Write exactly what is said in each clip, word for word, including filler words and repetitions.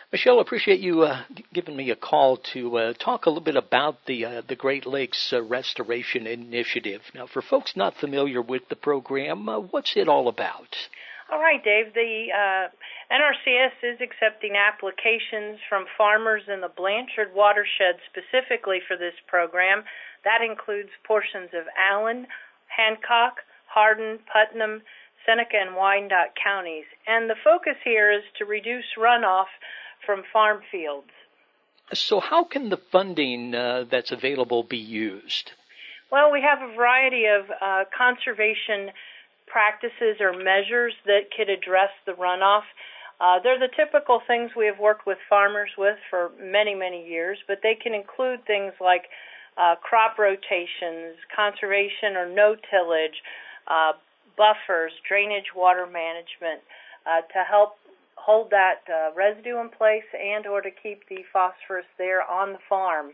Michelle, appreciate you uh, giving me a call to uh, talk a little bit about the uh, the Great Lakes uh, Restoration Initiative. Now, for folks not familiar with the program, uh, what's it all about? All right, Dave. The uh, N R C S is accepting applications from farmers in the Blanchard watershed specifically for this program. That includes portions of Allen, Hancock, Hardin, Putnam, Seneca, and Wyandotte counties. And the focus here is to reduce runoff from farm fields. So how can the funding uh, that's available be used? Well, we have a variety of uh, conservation practices or measures that could address the runoff. Uh, they're the typical things we have worked with farmers with for many, many years, but they can include things like uh, crop rotations, conservation or no-tillage, uh, buffers, drainage, water management, uh, to help hold that uh, residue in place and or to keep the phosphorus there on the farm.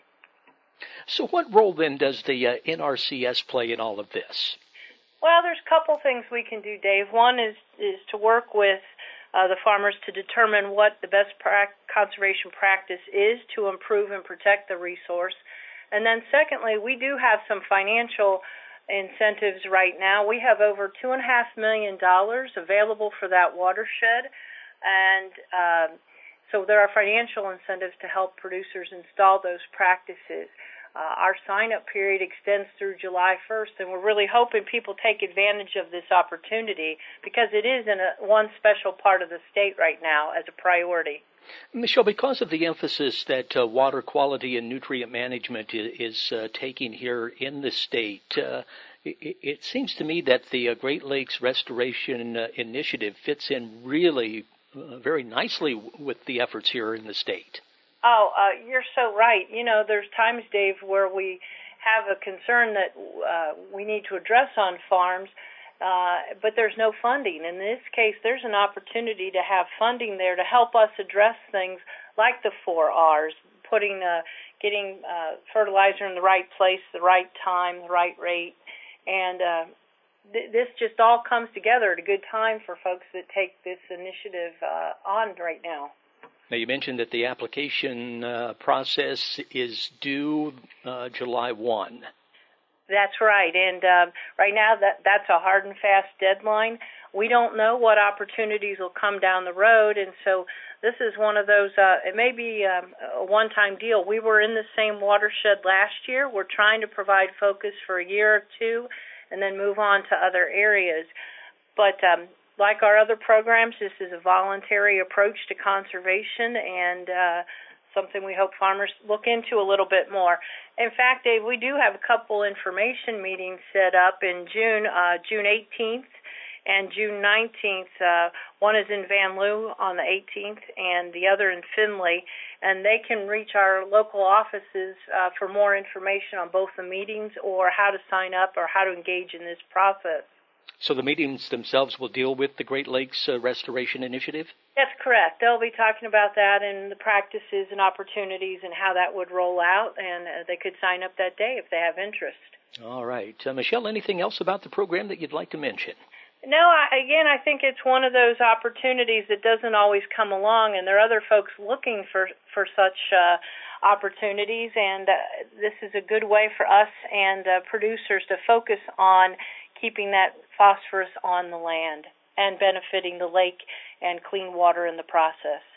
So what role then does the uh, N R C S play in all of this? Well, there's a couple things we can do, Dave. One is, is to work with uh, the farmers to determine what the best pra- conservation practice is to improve and protect the resource. And then secondly, we do have some financial incentives right now. We have over two and a half million dollars available for that watershed. And um, so there are financial incentives to help producers install those practices. Uh, our sign-up period extends through July first, and we're really hoping people take advantage of this opportunity because it is in a, one special part of the state right now as a priority. Michelle, because of the emphasis that uh, water quality and nutrient management is, is uh, taking here in the state, uh, it, it seems to me that the uh, Great Lakes Restoration uh, Initiative fits in really uh, very nicely with the efforts here in the state. Oh, uh, you're so right. You know, there's times, Dave, where we have a concern that uh, we need to address on farms, uh, but there's no funding. In this case, there's an opportunity to have funding there to help us address things like the four R's, putting, uh, getting uh, fertilizer in the right place, the right time, the right rate, and uh, th- this just all comes together at a good time for folks that take this initiative uh, on right now. Now, you mentioned that the application uh, process is due uh, July first. That's right, and uh, right now that that's a hard and fast deadline. We don't know what opportunities will come down the road, and so this is one of those, uh, it may be um, a one-time deal. We were in the same watershed last year. We're trying to provide focus for a year or two and then move on to other areas. But um, like our other programs, this is a voluntary approach to conservation and uh, something we hope farmers look into a little bit more. In fact, Dave, we do have a couple information meetings set up in June, uh, June eighteenth and June nineteenth. Uh, one is in Van Loo on the eighteenth and the other in Findlay. And they can reach our local offices uh, for more information on both the meetings or how to sign up or how to engage in this process. So the meetings themselves will deal with the Great Lakes uh, Restoration Initiative? That's correct. They'll be talking about that and the practices and opportunities and how that would roll out, and uh, they could sign up that day if they have interest. All right. Uh, Michelle, anything else about the program that you'd like to mention? No, I, again, I think it's one of those opportunities that doesn't always come along, and there are other folks looking for, for such uh, opportunities, and uh, this is a good way for us and uh, producers to focus on keeping that phosphorus on the land and benefiting the lake and clean water in the process.